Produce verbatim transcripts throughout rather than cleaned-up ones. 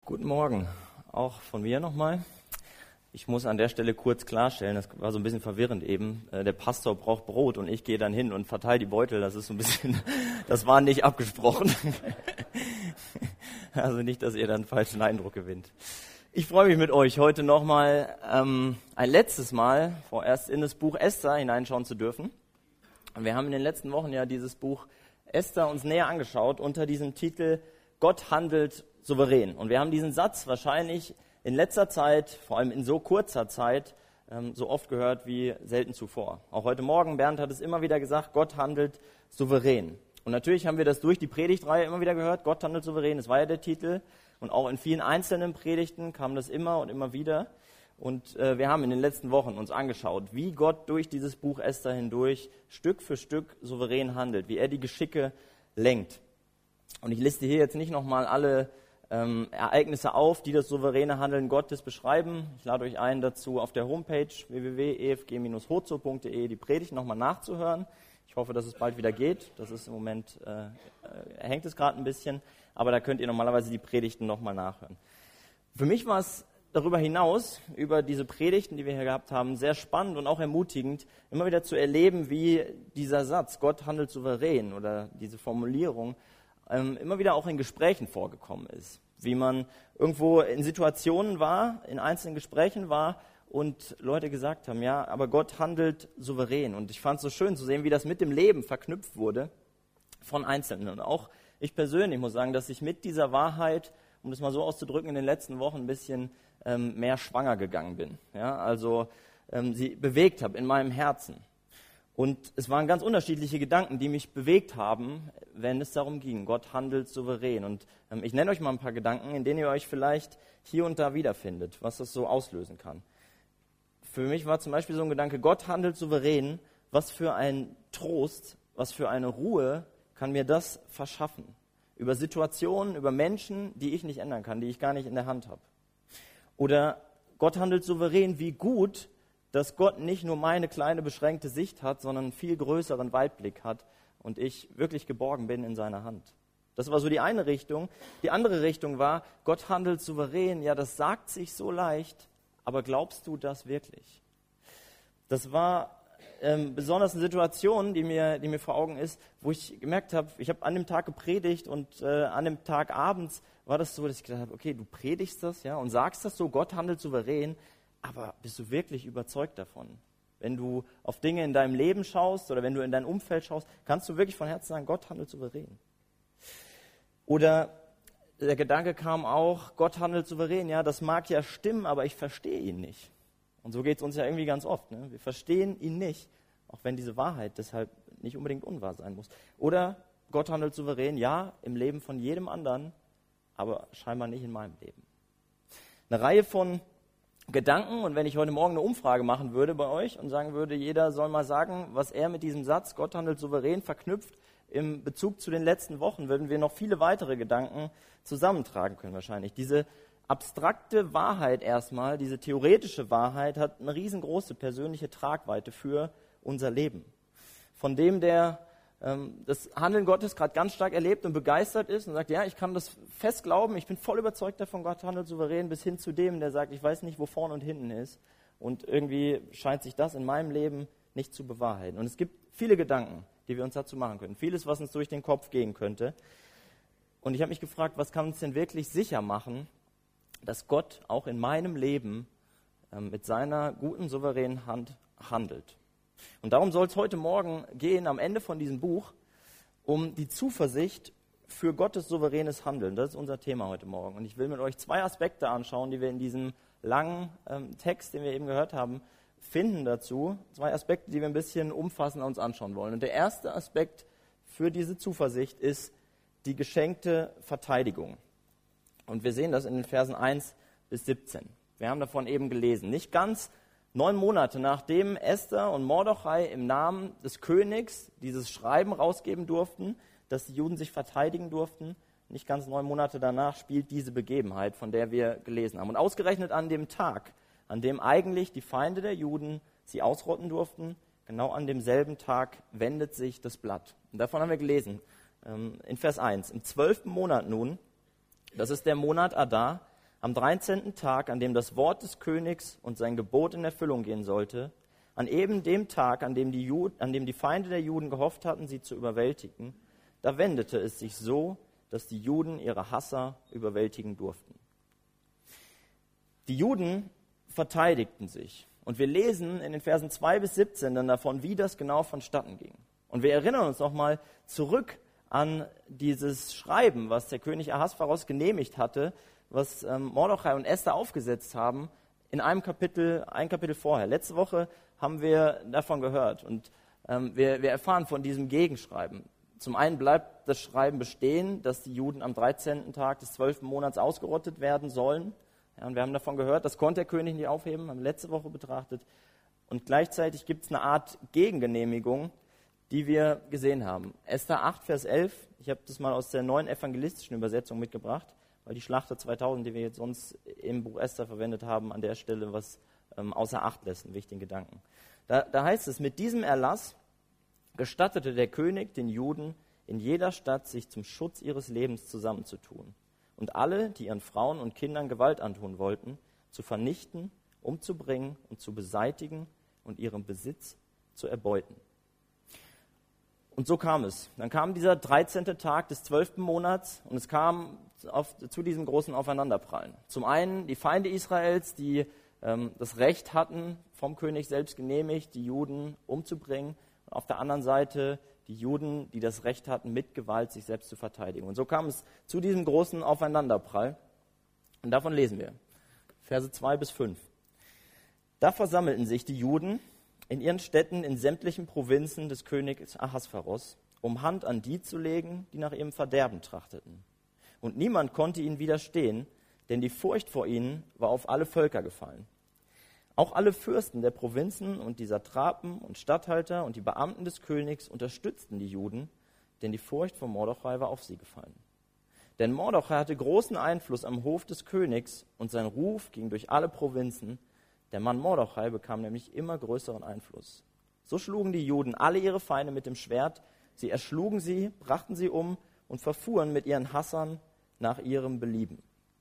Guten Morgen, auch von mir nochmal. Ich muss an der Stelle kurz klarstellen, das war so ein bisschen verwirrend eben. Der Pastor braucht Brot und ich gehe dann hin und verteile die Beutel. Das ist so ein bisschen, das war nicht abgesprochen. Also nicht, dass ihr dann einen falschen Eindruck gewinnt. Ich freue mich mit euch heute nochmal ähm, ein letztes Mal vorerst in das Buch Esther hineinschauen zu dürfen. Wir haben in den letzten Wochen ja dieses Buch Esther uns näher angeschaut unter diesem Titel Gott handelt souverän. Und wir haben diesen Satz wahrscheinlich in letzter Zeit, vor allem in so kurzer Zeit, ähm, so oft gehört wie selten zuvor. Auch heute Morgen, Bernd hat es immer wieder gesagt, Gott handelt souverän. Und natürlich haben wir das durch die Predigtreihe immer wieder gehört, Gott handelt souverän, das war ja der Titel. Und auch in vielen einzelnen Predigten kam das immer und immer wieder. Und äh, wir haben in den letzten Wochen uns angeschaut, wie Gott durch dieses Buch Esther hindurch Stück für Stück souverän handelt, wie er die Geschicke lenkt. Und ich liste hier jetzt nicht nochmal alle ähm, Ereignisse auf, die das souveräne Handeln Gottes beschreiben. Ich lade euch ein, dazu auf der Homepage w w w punkt e f g dash hozo punkt d e die Predigt nochmal nachzuhören. Ich hoffe, dass es bald wieder geht. Das ist im Moment, äh, hängt es gerade ein bisschen, aber da könnt ihr normalerweise die Predigten nochmal nachhören. Für mich war es darüber hinaus, über diese Predigten, die wir hier gehabt haben, sehr spannend und auch ermutigend, immer wieder zu erleben, wie dieser Satz, Gott handelt souverän, oder diese Formulierung, ähm, immer wieder auch in Gesprächen vorgekommen ist. Wie man irgendwo in Situationen war, in einzelnen Gesprächen war und Leute gesagt haben, ja, aber Gott handelt souverän. Und ich fand es so schön zu sehen, wie das mit dem Leben verknüpft wurde von Einzelnen. Und auch ich persönlich muss sagen, dass ich mit dieser Wahrheit, um das mal so auszudrücken, in den letzten Wochen ein bisschen ähm, mehr schwanger gegangen bin. Ja, also ähm, sie bewegt habe in meinem Herzen. Und es waren ganz unterschiedliche Gedanken, die mich bewegt haben, wenn es darum ging, Gott handelt souverän. Und ähm, ich nenne euch mal ein paar Gedanken, in denen ihr euch vielleicht hier und da wiederfindet, was das so auslösen kann. Für mich war zum Beispiel so ein Gedanke, Gott handelt souverän, was für ein Trost, was für eine Ruhe kann mir das verschaffen? Über Situationen, über Menschen, die ich nicht ändern kann, die ich gar nicht in der Hand habe. Oder Gott handelt souverän, wie gut, dass Gott nicht nur meine kleine beschränkte Sicht hat, sondern einen viel größeren Weitblick hat und ich wirklich geborgen bin in seiner Hand. Das war so die eine Richtung. Die andere Richtung war, Gott handelt souverän, ja, das sagt sich so leicht, aber glaubst du das wirklich? Das war ähm, besonders eine Situation, die mir, die mir vor Augen ist, wo ich gemerkt habe, ich habe an dem Tag gepredigt und äh, an dem Tag abends war das so, dass ich gedacht habe, okay, du predigst das, ja, und sagst das so, Gott handelt souverän, aber bist du wirklich überzeugt davon? Wenn du auf Dinge in deinem Leben schaust oder wenn du in dein Umfeld schaust, kannst du wirklich von Herzen sagen, Gott handelt souverän. Oder der Gedanke kam auch, Gott handelt souverän, ja, das mag ja stimmen, aber ich verstehe ihn nicht. Und so geht es uns ja irgendwie ganz oft. Ne? Wir verstehen ihn nicht, auch wenn diese Wahrheit deshalb nicht unbedingt unwahr sein muss. Oder Gott handelt souverän, ja, im Leben von jedem anderen, aber scheinbar nicht in meinem Leben. Eine Reihe von Gedanken, und wenn ich heute Morgen eine Umfrage machen würde bei euch und sagen würde, jeder soll mal sagen, was er mit diesem Satz, Gott handelt souverän, verknüpft, im Bezug zu den letzten Wochen, würden wir noch viele weitere Gedanken zusammentragen können wahrscheinlich. Diese abstrakte Wahrheit erstmal, diese theoretische Wahrheit hat eine riesengroße persönliche Tragweite für unser Leben. Von dem, der ähm, das Handeln Gottes gerade ganz stark erlebt und begeistert ist und sagt, ja, ich kann das fest glauben, ich bin voll überzeugt davon, Gott handelt souverän, bis hin zu dem, der sagt, ich weiß nicht, wo vorne und hinten ist. Und irgendwie scheint sich das in meinem Leben nicht zu bewahrheiten. Und es gibt viele Gedanken, die wir uns dazu machen können. Vieles, was uns durch den Kopf gehen könnte. Und ich habe mich gefragt, was kann uns denn wirklich sicher machen, dass Gott auch in meinem Leben äh, mit seiner guten, souveränen Hand handelt. Und darum soll es heute Morgen gehen, am Ende von diesem Buch, um die Zuversicht für Gottes souveränes Handeln. Das ist unser Thema heute Morgen. Und ich will mit euch zwei Aspekte anschauen, die wir in diesem langen ähm, Text, den wir eben gehört haben, finden dazu. Zwei Aspekte, die wir ein bisschen umfassender uns anschauen wollen. Und der erste Aspekt für diese Zuversicht ist die geschenkte Verteidigung. Und wir sehen das in den Versen eins bis siebzehn. Wir haben davon eben gelesen. Nicht ganz neun Monate nachdem Esther und Mordechai im Namen des Königs dieses Schreiben rausgeben durften, dass die Juden sich verteidigen durften, nicht ganz neun Monate danach spielt diese Begebenheit, von der wir gelesen haben. Und ausgerechnet an dem Tag, an dem eigentlich die Feinde der Juden sie ausrotten durften, genau an demselben Tag wendet sich das Blatt. Und davon haben wir gelesen, in Vers eins. Im zwölften Monat nun, das ist der Monat Adar, am dreizehnten Tag, an dem das Wort des Königs und sein Gebot in Erfüllung gehen sollte, an eben dem Tag, an dem die, Jud- an dem die Feinde der Juden gehofft hatten, sie zu überwältigen, da wendete es sich so, dass die Juden ihre Hasser überwältigen durften. Die Juden verteidigten sich. Und wir lesen in den Versen zwei bis siebzehn dann davon, wie das genau vonstatten ging. Und wir erinnern uns nochmal zurück an dieses Schreiben, was der König Ahasveros genehmigt hatte, was ähm, Mordechai und Esther aufgesetzt haben, in einem Kapitel, ein Kapitel vorher. Letzte Woche haben wir davon gehört und ähm, wir, wir erfahren von diesem Gegenschreiben. Zum einen bleibt das Schreiben bestehen, dass die Juden am dreizehnten Tag des zwölften Monats ausgerottet werden sollen. Ja, und wir haben davon gehört, das konnte der König nicht aufheben, haben wir letzte Woche betrachtet. Und gleichzeitig gibt es eine Art Gegengenehmigung, die wir gesehen haben. Esther acht, Vers elf, ich habe das mal aus der neuen evangelistischen Übersetzung mitgebracht, weil die Schlachter zweitausend, die wir jetzt sonst im Buch Esther verwendet haben, an der Stelle was ähm, außer Acht lässt, einen wichtigen Gedanken. Da, da heißt es, mit diesem Erlass gestattete der König den Juden in jeder Stadt, sich zum Schutz ihres Lebens zusammenzutun und alle, die ihren Frauen und Kindern Gewalt antun wollten, zu vernichten, umzubringen und zu beseitigen und ihren Besitz zu erbeuten. Und so kam es. Dann kam dieser dreizehnte Tag des zwölften Monats und es kam auf, zu diesem großen Aufeinanderprallen. Zum einen die Feinde Israels, die ähm, das Recht hatten, vom König selbst genehmigt, die Juden umzubringen. Und auf der anderen Seite die Juden, die das Recht hatten, mit Gewalt sich selbst zu verteidigen. Und so kam es zu diesem großen Aufeinanderprall. Und davon lesen wir. Verse zwei bis fünf. Da versammelten sich die Juden in ihren Städten in sämtlichen Provinzen des Königs Ahasveros, um Hand an die zu legen, die nach ihrem Verderben trachteten. Und niemand konnte ihnen widerstehen, denn die Furcht vor ihnen war auf alle Völker gefallen. Auch alle Fürsten der Provinzen und die Satrapen und Statthalter und die Beamten des Königs unterstützten die Juden, denn die Furcht vor Mordechai war auf sie gefallen. Denn Mordechai hatte großen Einfluss am Hof des Königs und sein Ruf ging durch alle Provinzen. Der Mann Mordechai bekam nämlich immer größeren Einfluss. So schlugen die Juden alle ihre Feinde mit dem Schwert, sie erschlugen sie, brachten sie um und verfuhren mit ihren Hassern nach ihrem Belieben.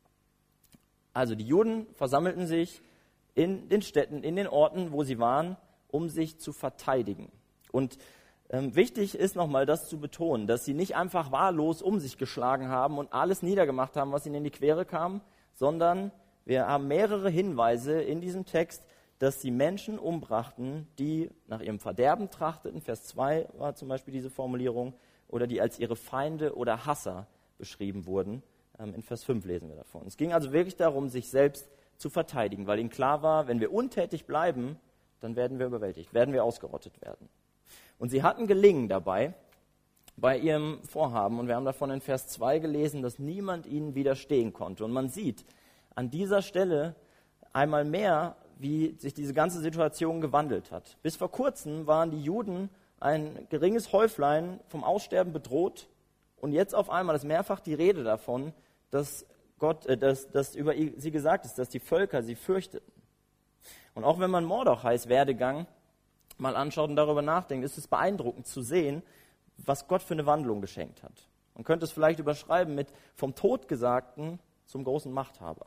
Also die Juden versammelten sich in den Städten, in den Orten, wo sie waren, um sich zu verteidigen. Und ähm, wichtig ist nochmal das zu betonen, dass sie nicht einfach wahllos um sich geschlagen haben und alles niedergemacht haben, was ihnen in die Quere kam, sondern wir haben mehrere Hinweise in diesem Text, dass sie Menschen umbrachten, die nach ihrem Verderben trachteten. Vers zwei war zum Beispiel diese Formulierung, oder die als ihre Feinde oder Hasser beschrieben wurden. Ähm, in Vers fünf lesen wir davon. Es ging also wirklich darum, sich selbst zu verteidigen, weil ihnen klar war, wenn wir untätig bleiben, dann werden wir überwältigt, werden wir ausgerottet werden. Und sie hatten Gelingen dabei, bei ihrem Vorhaben. Und wir haben davon in Vers zwei gelesen, dass niemand ihnen widerstehen konnte. Und man sieht an dieser Stelle einmal mehr, wie sich diese ganze Situation gewandelt hat. Bis vor kurzem waren die Juden ein geringes Häuflein vom Aussterben bedroht. Und jetzt auf einmal ist mehrfach die Rede davon, dass Gott, äh, dass, dass über sie gesagt ist, dass die Völker sie fürchteten. Und auch wenn man Mordechais Werdegang mal anschaut und darüber nachdenkt, ist es beeindruckend zu sehen, was Gott für eine Wandlung geschenkt hat. Man könnte es vielleicht überschreiben mit vom Totgesagten zum großen Machthaber.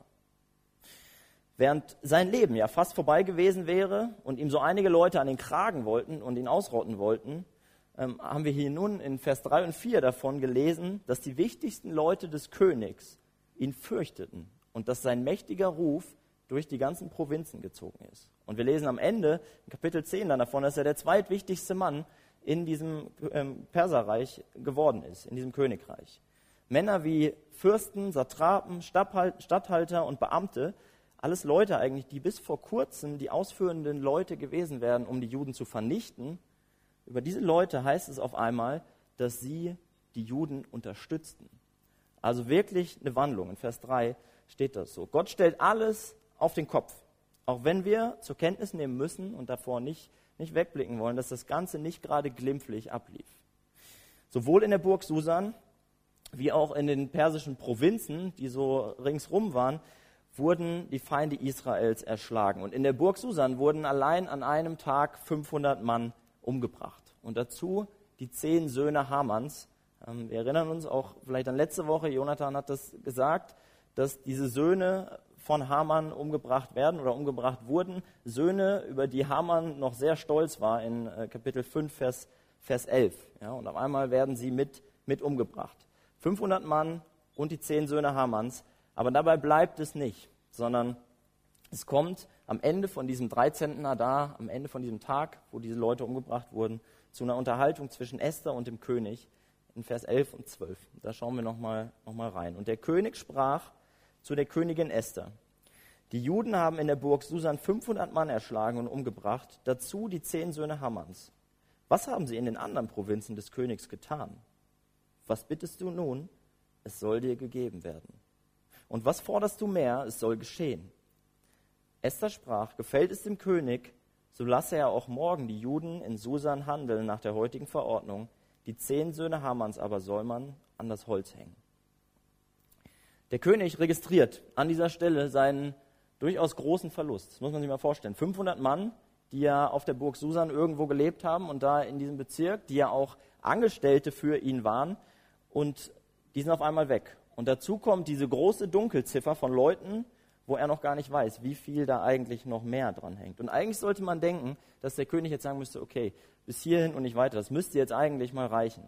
Während sein Leben ja fast vorbei gewesen wäre und ihm so einige Leute an den Kragen wollten und ihn ausrotten wollten, ähm, haben wir hier nun in Vers drei und vier davon gelesen, dass die wichtigsten Leute des Königs ihn fürchteten und dass sein mächtiger Ruf durch die ganzen Provinzen gezogen ist. Und wir lesen am Ende, in Kapitel zehn dann davon, dass er der zweitwichtigste Mann in diesem ähm, Perserreich geworden ist, in diesem Königreich. Männer wie Fürsten, Satrapen, Statthalter und Beamte, alles Leute eigentlich, die bis vor kurzem die ausführenden Leute gewesen wären, um die Juden zu vernichten. Über diese Leute heißt es auf einmal, dass sie die Juden unterstützten. Also wirklich eine Wandlung. In Vers drei steht das so. Gott stellt alles auf den Kopf. Auch wenn wir zur Kenntnis nehmen müssen und davor nicht, nicht wegblicken wollen, dass das Ganze nicht gerade glimpflich ablief. Sowohl in der Burg Susan wie auch in den persischen Provinzen, die so ringsrum waren, wurden die Feinde Israels erschlagen. Und in der Burg Susan wurden allein an einem Tag fünfhundert Mann umgebracht. Und dazu die zehn Söhne Hamans. Ähm, wir erinnern uns auch vielleicht an letzte Woche, Jonathan hat das gesagt, dass diese Söhne von Haman umgebracht werden oder umgebracht wurden. Söhne, über die Haman noch sehr stolz war in äh, Kapitel fünf, Vers, Vers elf. Ja, und auf einmal werden sie mit, mit umgebracht. fünfhundert Mann und die zehn Söhne Hamans. Aber dabei bleibt es nicht, sondern es kommt am Ende von diesem dreizehnten Adar, am Ende von diesem Tag, wo diese Leute umgebracht wurden, zu einer Unterhaltung zwischen Esther und dem König in Vers elf und zwölf. Da schauen wir nochmal noch mal rein. Und der König sprach zu der Königin Esther: Die Juden haben in der Burg Susan fünfhundert Mann erschlagen und umgebracht, dazu die zehn Söhne Hamans. Was haben sie in den anderen Provinzen des Königs getan? Was bittest du nun? Es soll dir gegeben werden. Und was forderst du mehr? Es soll geschehen. Esther sprach: Gefällt es dem König, so lasse er auch morgen die Juden in Susan handeln nach der heutigen Verordnung. Die zehn Söhne Hamans aber soll man an das Holz hängen. Der König registriert an dieser Stelle seinen durchaus großen Verlust. Das muss man sich mal vorstellen. fünfhundert Mann, die ja auf der Burg Susan irgendwo gelebt haben und da in diesem Bezirk, die ja auch Angestellte für ihn waren, und die sind auf einmal weg. Und dazu kommt diese große Dunkelziffer von Leuten, wo er noch gar nicht weiß, wie viel da eigentlich noch mehr dran hängt. Und eigentlich sollte man denken, dass der König jetzt sagen müsste, okay, bis hierhin und nicht weiter, das müsste jetzt eigentlich mal reichen.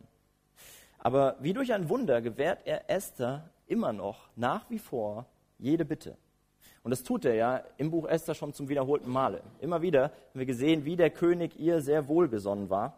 Aber wie durch ein Wunder gewährt er Esther immer noch, nach wie vor, jede Bitte. Und das tut er ja im Buch Esther schon zum wiederholten Male. Immer wieder haben wir gesehen, wie der König ihr sehr wohlgesonnen war.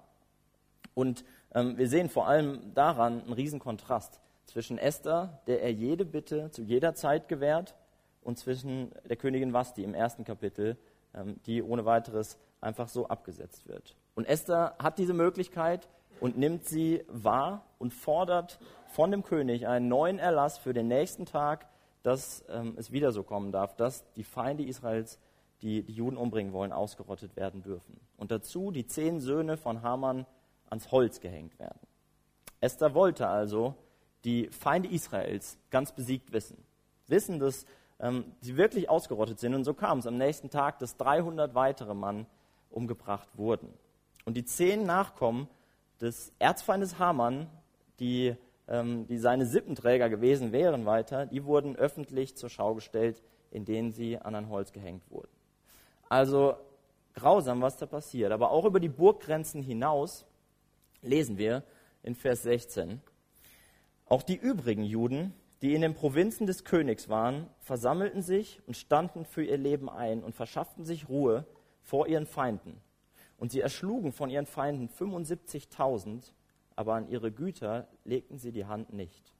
Und ähm, wir sehen vor allem daran einen riesen Kontrast zwischen Esther, der er jede Bitte zu jeder Zeit gewährt, und zwischen der Königin Vashti im ersten Kapitel, ähm, die ohne weiteres einfach so abgesetzt wird. Und Esther hat diese Möglichkeit und nimmt sie wahr und fordert von dem König einen neuen Erlass für den nächsten Tag, dass ähm, es wieder so kommen darf, dass die Feinde Israels, die die Juden umbringen wollen, ausgerottet werden dürfen. Und dazu die zehn Söhne von Haman ans Holz gehängt werden. Esther wollte also die Feinde Israels ganz besiegt wissen. Wissen, dass ähm, sie wirklich ausgerottet sind. Und so kam es am nächsten Tag, dass dreihundert weitere Mann umgebracht wurden. Und die zehn Nachkommen des Erzfeindes Haman, die, ähm, die seine Sippenträger gewesen wären weiter, die wurden öffentlich zur Schau gestellt, in denen sie an ein Holz gehängt wurden. Also grausam, was da passiert. Aber auch über die Burggrenzen hinaus lesen wir in Vers sechzehn: Auch die übrigen Juden, die in den Provinzen des Königs waren, versammelten sich und standen für ihr Leben ein und verschafften sich Ruhe vor ihren Feinden. Und sie erschlugen von ihren Feinden fünfundsiebzigtausend, aber an ihre Güter legten sie die Hand nicht.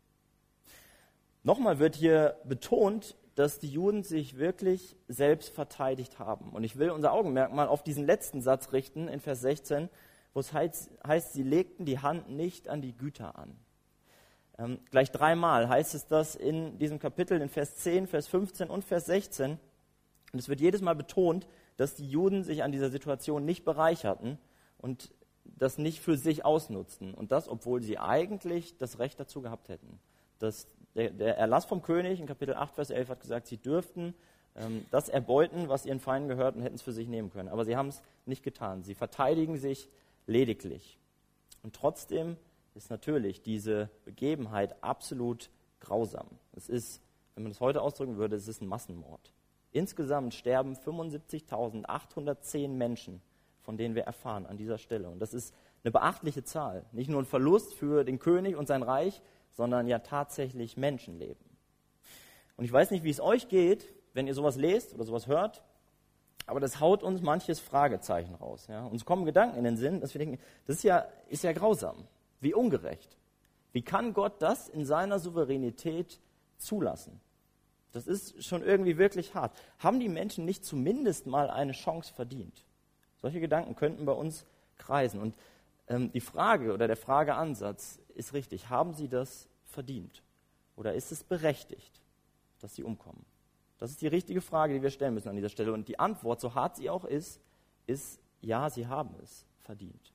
Nochmal wird hier betont, dass die Juden sich wirklich selbst verteidigt haben. Und ich will unser Augenmerk mal auf diesen letzten Satz richten in Vers sechzehn, wo es heißt, heißt sie legten die Hand nicht an die Güter an. Ähm, gleich dreimal heißt es das in diesem Kapitel, in Vers zehn, Vers fünfzehn und Vers sechzehn. Und es wird jedes Mal betont, dass die Juden sich an dieser Situation nicht bereicherten und das nicht für sich ausnutzten. Und das, obwohl sie eigentlich das Recht dazu gehabt hätten. Das, der, der Erlass vom König in Kapitel acht, Vers elf hat gesagt, sie dürften ähm, das erbeuten, was ihren Feinden gehört, und hätten es für sich nehmen können. Aber sie haben es nicht getan. Sie verteidigen sich lediglich. Und trotzdem ist natürlich diese Begebenheit absolut grausam. Es ist, wenn man es heute ausdrücken würde, es ist ein Massenmord. Insgesamt sterben fünfundsiebzigtausendachthundertzehn Menschen, von denen wir erfahren an dieser Stelle. Und das ist eine beachtliche Zahl. Nicht nur ein Verlust für den König und sein Reich, sondern ja tatsächlich Menschenleben. Und ich weiß nicht, wie es euch geht, wenn ihr sowas lest oder sowas hört, aber das haut uns manches Fragezeichen raus. Ja? Uns kommen Gedanken in den Sinn, dass wir denken, das ist ja, ist ja grausam. Wie ungerecht. Wie kann Gott das in seiner Souveränität zulassen? Das ist schon irgendwie wirklich hart. Haben die Menschen nicht zumindest mal eine Chance verdient? Solche Gedanken könnten bei uns kreisen. Und ähm, die Frage oder der Frageansatz ist richtig. Haben sie das verdient? Oder ist es berechtigt, dass sie umkommen? Das ist die richtige Frage, die wir stellen müssen an dieser Stelle. Und die Antwort, so hart sie auch ist, ist ja, sie haben es verdient.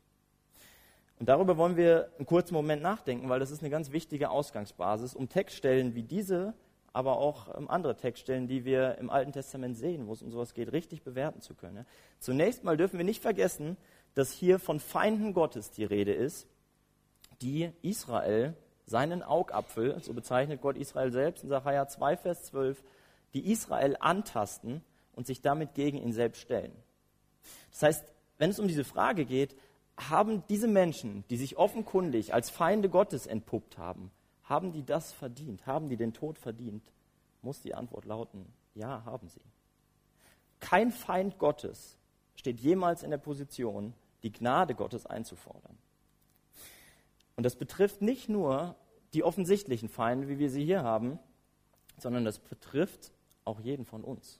Und darüber wollen wir einen kurzen Moment nachdenken, weil das ist eine ganz wichtige Ausgangsbasis, um Textstellen wie diese, aber auch andere Textstellen, die wir im Alten Testament sehen, wo es um sowas geht, richtig bewerten zu können. Zunächst mal dürfen wir nicht vergessen, dass hier von Feinden Gottes die Rede ist, die Israel, seinen Augapfel, so bezeichnet Gott Israel selbst in Sacharja zwei, Vers zwölf, die Israel antasten und sich damit gegen ihn selbst stellen. Das heißt, wenn es um diese Frage geht, haben diese Menschen, die sich offenkundig als Feinde Gottes entpuppt haben, haben die das verdient? Haben die den Tod verdient? Muss die Antwort lauten, ja, haben sie. Kein Feind Gottes steht jemals in der Position, die Gnade Gottes einzufordern. Und das betrifft nicht nur die offensichtlichen Feinde, wie wir sie hier haben, sondern das betrifft auch jeden von uns.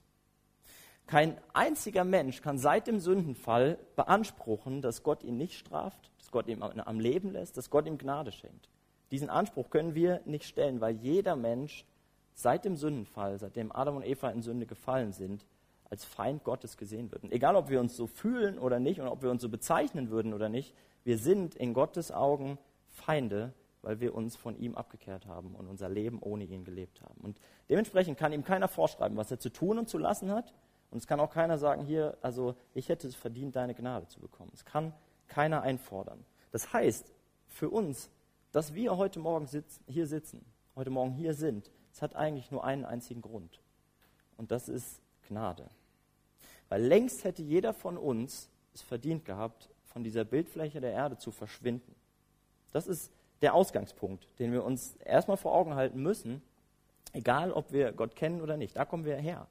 Kein einziger Mensch kann seit dem Sündenfall beanspruchen, dass Gott ihn nicht straft, dass Gott ihn am Leben lässt, dass Gott ihm Gnade schenkt. Diesen Anspruch können wir nicht stellen, weil jeder Mensch seit dem Sündenfall, seitdem Adam und Eva in Sünde gefallen sind, als Feind Gottes gesehen wird. Und egal, ob wir uns so fühlen oder nicht und ob wir uns so bezeichnen würden oder nicht, wir sind in Gottes Augen Feinde, weil wir uns von ihm abgekehrt haben und unser Leben ohne ihn gelebt haben. Und dementsprechend kann ihm keiner vorschreiben, was er zu tun und zu lassen hat. Und es kann auch keiner sagen, hier, also ich hätte es verdient, deine Gnade zu bekommen. Es kann keiner einfordern. Das heißt, für uns, dass wir heute Morgen sitzen, hier sitzen, heute Morgen hier sind, es hat eigentlich nur einen einzigen Grund. Und das ist Gnade. Weil längst hätte jeder von uns es verdient gehabt, von dieser Bildfläche der Erde zu verschwinden. Das ist der Ausgangspunkt, den wir uns erstmal vor Augen halten müssen, egal ob wir Gott kennen oder nicht. Da kommen wir her.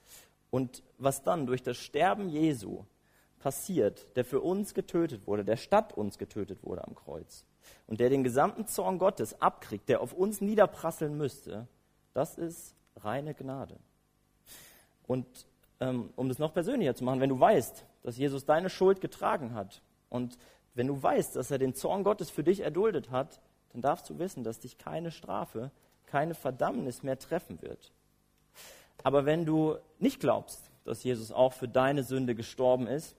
Und was dann durch das Sterben Jesu passiert, der für uns getötet wurde, der statt uns getötet wurde am Kreuz und der den gesamten Zorn Gottes abkriegt, der auf uns niederprasseln müsste, das ist reine Gnade. Und ähm, um das noch persönlicher zu machen, wenn du weißt, dass Jesus deine Schuld getragen hat und wenn du weißt, dass er den Zorn Gottes für dich erduldet hat, dann darfst du wissen, dass dich keine Strafe, keine Verdammnis mehr treffen wird. Aber wenn du nicht glaubst, dass Jesus auch für deine Sünde gestorben ist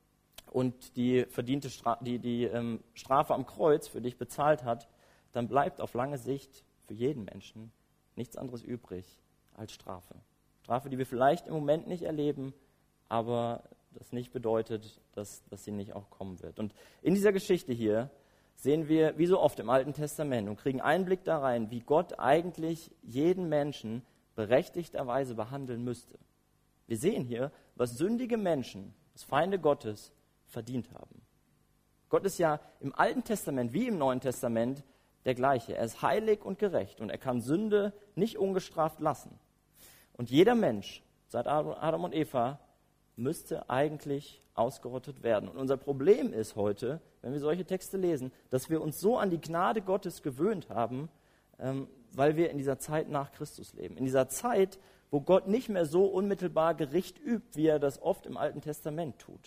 und die verdiente Stra- die, die, ähm, Strafe am Kreuz für dich bezahlt hat, dann bleibt auf lange Sicht für jeden Menschen nichts anderes übrig als Strafe. Strafe, die wir vielleicht im Moment nicht erleben, aber das nicht bedeutet, dass, dass sie nicht auch kommen wird. Und in dieser Geschichte hier sehen wir, wie so oft im Alten Testament, und kriegen Einblick da rein, wie Gott eigentlich jeden Menschen berechtigterweise behandeln müsste. Wir sehen hier, was sündige Menschen, was Feinde Gottes, verdient haben. Gott ist ja im Alten Testament wie im Neuen Testament der gleiche. Er ist heilig und gerecht und er kann Sünde nicht ungestraft lassen. Und jeder Mensch, seit Adam und Eva, müsste eigentlich ausgerottet werden. Und unser Problem ist heute, wenn wir solche Texte lesen, dass wir uns so an die Gnade Gottes gewöhnt haben, ähm, weil wir in dieser Zeit nach Christus leben. In dieser Zeit, wo Gott nicht mehr so unmittelbar Gericht übt, wie er das oft im Alten Testament tut.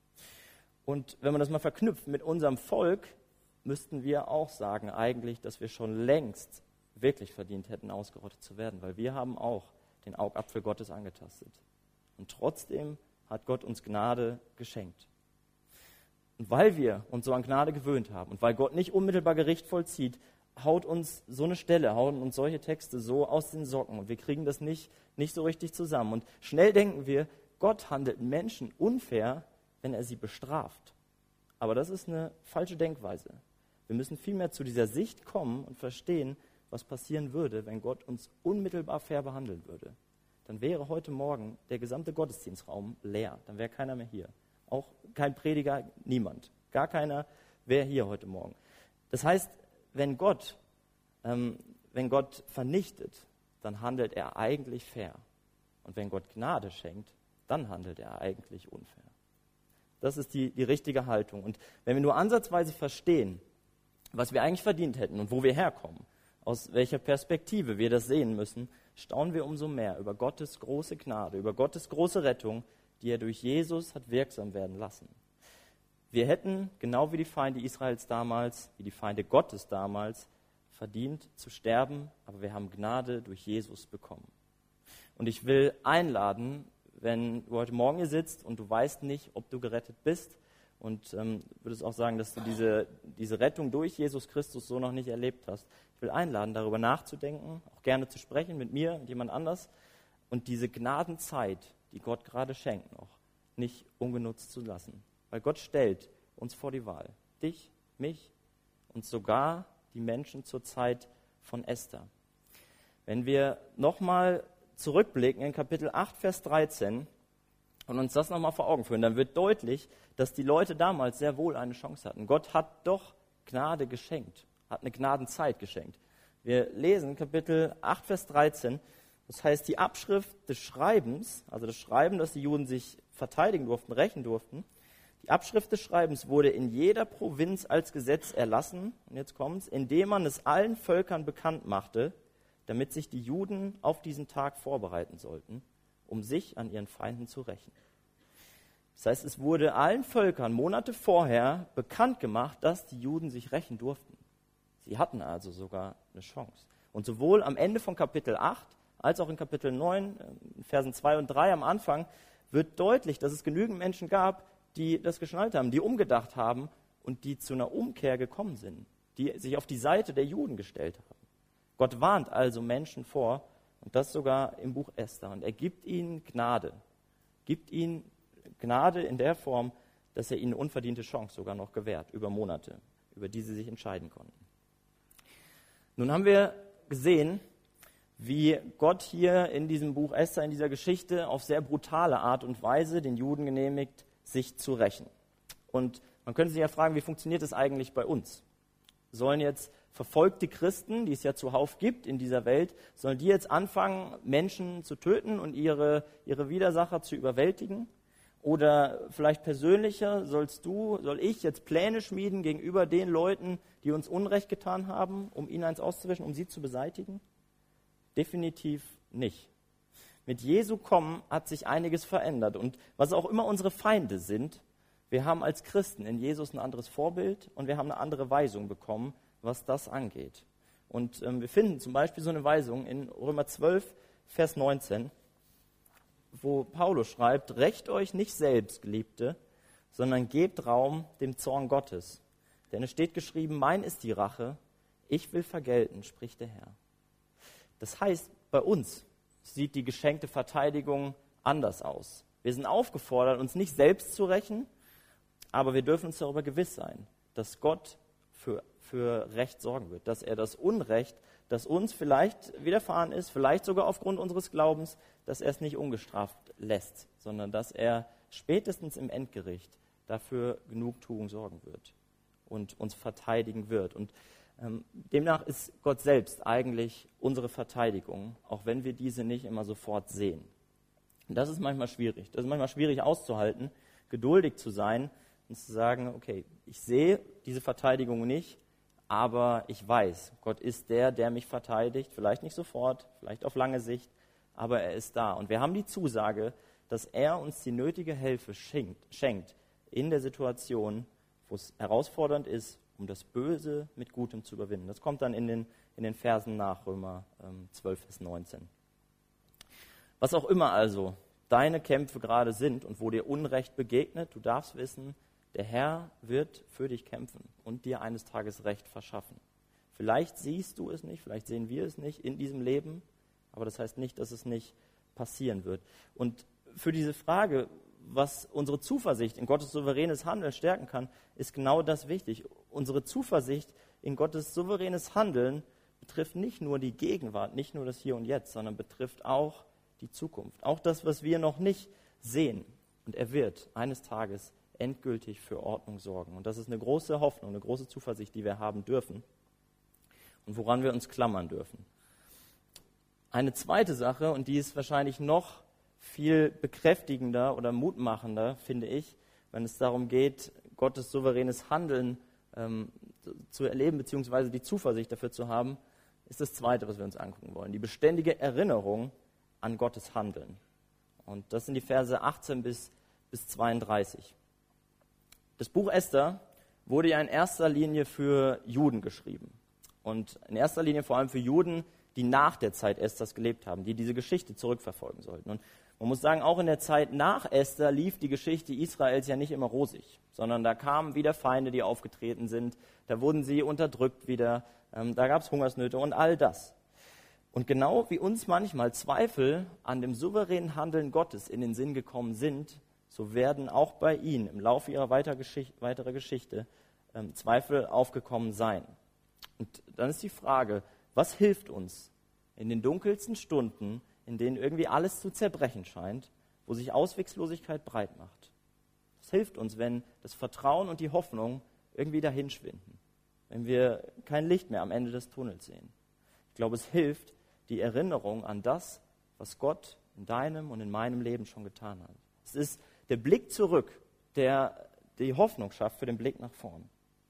Und wenn man das mal verknüpft mit unserem Volk, müssten wir auch sagen eigentlich, dass wir schon längst wirklich verdient hätten, ausgerottet zu werden, weil wir haben auch den Augapfel Gottes angetastet. Und trotzdem hat Gott uns Gnade geschenkt. Und weil wir uns so an Gnade gewöhnt haben und weil Gott nicht unmittelbar Gericht vollzieht, haut uns so eine Stelle, hauen uns solche Texte so aus den Socken und wir kriegen das nicht, nicht so richtig zusammen. Und schnell denken wir, Gott handelt Menschen unfair, wenn er sie bestraft. Aber das ist eine falsche Denkweise. Wir müssen vielmehr zu dieser Sicht kommen und verstehen, was passieren würde, wenn Gott uns unmittelbar fair behandeln würde. Dann wäre heute Morgen der gesamte Gottesdienstraum leer. Dann wäre keiner mehr hier. Auch kein Prediger, niemand. Gar keiner wäre hier heute Morgen. Das heißt, wenn Gott, ähm, wenn Gott vernichtet, dann handelt er eigentlich fair. Und wenn Gott Gnade schenkt, dann handelt er eigentlich unfair. Das ist die, die richtige Haltung. Und wenn wir nur ansatzweise verstehen, was wir eigentlich verdient hätten und wo wir herkommen, aus welcher Perspektive wir das sehen müssen, staunen wir umso mehr über Gottes große Gnade, über Gottes große Rettung, die er durch Jesus hat wirksam werden lassen. Wir hätten, genau wie die Feinde Israels damals, wie die Feinde Gottes damals, verdient zu sterben, aber wir haben Gnade durch Jesus bekommen. Und ich will einladen, wenn du heute Morgen hier sitzt und du weißt nicht, ob du gerettet bist, und ähm, würdest auch sagen, dass du diese, diese Rettung durch Jesus Christus so noch nicht erlebt hast. Ich will einladen, darüber nachzudenken, auch gerne zu sprechen mit mir und jemand anders und diese Gnadenzeit, die Gott gerade schenkt noch, nicht ungenutzt zu lassen. Weil Gott stellt uns vor die Wahl. Dich, mich und sogar die Menschen zur Zeit von Esther. Wenn wir nochmal zurückblicken in Kapitel acht, Vers dreizehn und uns das nochmal vor Augen führen, dann wird deutlich, dass die Leute damals sehr wohl eine Chance hatten. Gott hat doch Gnade geschenkt, hat eine Gnadenzeit geschenkt. Wir lesen Kapitel acht, Vers dreizehn, das heißt, die Abschrift des Schreibens, also das Schreiben, dass die Juden sich verteidigen durften, rächen durften, die Abschrift des Schreibens wurde in jeder Provinz als Gesetz erlassen, und jetzt kommt's, indem man es allen Völkern bekannt machte, damit sich die Juden auf diesen Tag vorbereiten sollten, um sich an ihren Feinden zu rächen. Das heißt, es wurde allen Völkern Monate vorher bekannt gemacht, dass die Juden sich rächen durften. Sie hatten also sogar eine Chance. Und sowohl am Ende von Kapitel acht als auch in Kapitel neun, in Versen zwei und drei am Anfang, wird deutlich, dass es genügend Menschen gab, die das geschnallt haben, die umgedacht haben und die zu einer Umkehr gekommen sind, die sich auf die Seite der Juden gestellt haben. Gott warnt also Menschen vor, und das sogar im Buch Esther. Und er gibt ihnen Gnade, gibt ihnen Gnade in der Form, dass er ihnen eine unverdiente Chance sogar noch gewährt, über Monate, über die sie sich entscheiden konnten. Nun haben wir gesehen, wie Gott hier in diesem Buch Esther, in dieser Geschichte, auf sehr brutale Art und Weise den Juden genehmigt, sich zu rächen. Und man könnte sich ja fragen, wie funktioniert das eigentlich bei uns? Sollen jetzt verfolgte Christen, die es ja zuhauf gibt in dieser Welt, sollen die jetzt anfangen, Menschen zu töten und ihre, ihre Widersacher zu überwältigen? Oder vielleicht persönlicher, sollst du, soll ich jetzt Pläne schmieden gegenüber den Leuten, die uns Unrecht getan haben, um ihnen eins auszuwischen, um sie zu beseitigen? Definitiv nicht. Mit Jesu Kommen hat sich einiges verändert. Und was auch immer unsere Feinde sind, wir haben als Christen in Jesus ein anderes Vorbild und wir haben eine andere Weisung bekommen, was das angeht. Und ähm, wir finden zum Beispiel so eine Weisung in Römer zwölf, Vers neunzehn, wo Paulus schreibt, rächt euch nicht selbst, Geliebte, sondern gebt Raum dem Zorn Gottes. Denn es steht geschrieben, mein ist die Rache, ich will vergelten, spricht der Herr. Das heißt, bei uns sieht die geschenkte Verteidigung anders aus. Wir sind aufgefordert, uns nicht selbst zu rächen, aber wir dürfen uns darüber gewiss sein, dass Gott für, für Recht sorgen wird, dass er das Unrecht, das uns vielleicht widerfahren ist, vielleicht sogar aufgrund unseres Glaubens, dass er es nicht ungestraft lässt, sondern dass er spätestens im Endgericht dafür Genugtuung sorgen wird und uns verteidigen wird. Und ähm, demnach ist Gott selbst eigentlich unsere Verteidigung, auch wenn wir diese nicht immer sofort sehen. Und das ist manchmal schwierig. Das ist manchmal schwierig auszuhalten, geduldig zu sein und zu sagen, okay, ich sehe diese Verteidigung nicht, aber ich weiß, Gott ist der, der mich verteidigt, vielleicht nicht sofort, vielleicht auf lange Sicht, aber er ist da. Und wir haben die Zusage, dass er uns die nötige Hilfe schenkt, schenkt in der Situation, wo es herausfordernd ist, um das Böse mit Gutem zu überwinden. Das kommt dann in den, in den Versen nach Römer ähm, zwölf, Vers neunzehn. Was auch immer also deine Kämpfe gerade sind und wo dir Unrecht begegnet, du darfst wissen, der Herr wird für dich kämpfen und dir eines Tages Recht verschaffen. Vielleicht siehst du es nicht, vielleicht sehen wir es nicht in diesem Leben, aber das heißt nicht, dass es nicht passieren wird. Und für diese Frage, was unsere Zuversicht in Gottes souveränes Handeln stärken kann, ist genau das wichtig. Unsere Zuversicht in Gottes souveränes Handeln betrifft nicht nur die Gegenwart, nicht nur das Hier und Jetzt, sondern betrifft auch die Zukunft. Auch das, was wir noch nicht sehen. Und er wird eines Tages endgültig für Ordnung sorgen. Und das ist eine große Hoffnung, eine große Zuversicht, die wir haben dürfen und woran wir uns klammern dürfen. Eine zweite Sache, und die ist wahrscheinlich noch viel bekräftigender oder mutmachender, finde ich, wenn es darum geht, Gottes souveränes Handeln ähm, zu erleben, beziehungsweise die Zuversicht dafür zu haben, ist das Zweite, was wir uns angucken wollen. Die beständige Erinnerung an Gottes Handeln. Und das sind die Verse achtzehn bis zweiunddreißig. Das Buch Esther wurde ja in erster Linie für Juden geschrieben. Und in erster Linie vor allem für Juden, die nach der Zeit Esthers gelebt haben, die diese Geschichte zurückverfolgen sollten. Und man muss sagen, auch in der Zeit nach Esther lief die Geschichte Israels ja nicht immer rosig, sondern da kamen wieder Feinde, die aufgetreten sind, da wurden sie unterdrückt wieder, ähm, da gab es Hungersnöte und all das. Und genau wie uns manchmal Zweifel an dem souveränen Handeln Gottes in den Sinn gekommen sind, so werden auch bei ihnen im Laufe ihrer weiter Geschichte, weiterer Geschichte ähm, Zweifel aufgekommen sein. Und dann ist die Frage, was hilft uns in den dunkelsten Stunden, in denen irgendwie alles zu zerbrechen scheint, wo sich Ausweglosigkeit breit macht. Es hilft uns, wenn das Vertrauen und die Hoffnung irgendwie dahinschwinden, wenn wir kein Licht mehr am Ende des Tunnels sehen. Ich glaube, es hilft die Erinnerung an das, was Gott in deinem und in meinem Leben schon getan hat. Es ist der Blick zurück, der die Hoffnung schafft für den Blick nach vorn.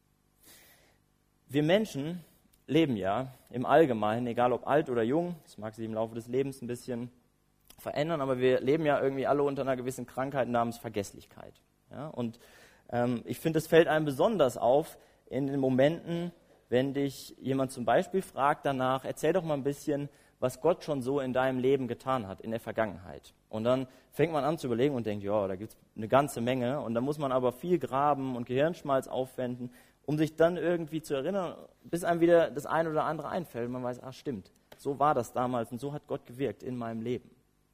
Wir Menschen leben ja im Allgemeinen, egal ob alt oder jung, das mag sich im Laufe des Lebens ein bisschen verändern, aber wir leben ja irgendwie alle unter einer gewissen Krankheit namens Vergesslichkeit. Ja? Und ähm, ich finde, es fällt einem besonders auf in den Momenten, wenn dich jemand zum Beispiel fragt danach, erzähl doch mal ein bisschen, was Gott schon so in deinem Leben getan hat, in der Vergangenheit. Und dann fängt man an zu überlegen und denkt, ja, da gibt es eine ganze Menge. Und dann muss man aber viel graben und Gehirnschmalz aufwenden, um sich dann irgendwie zu erinnern, bis einem wieder das eine oder andere einfällt. Man weiß, ach stimmt, so war das damals und so hat Gott gewirkt in meinem Leben.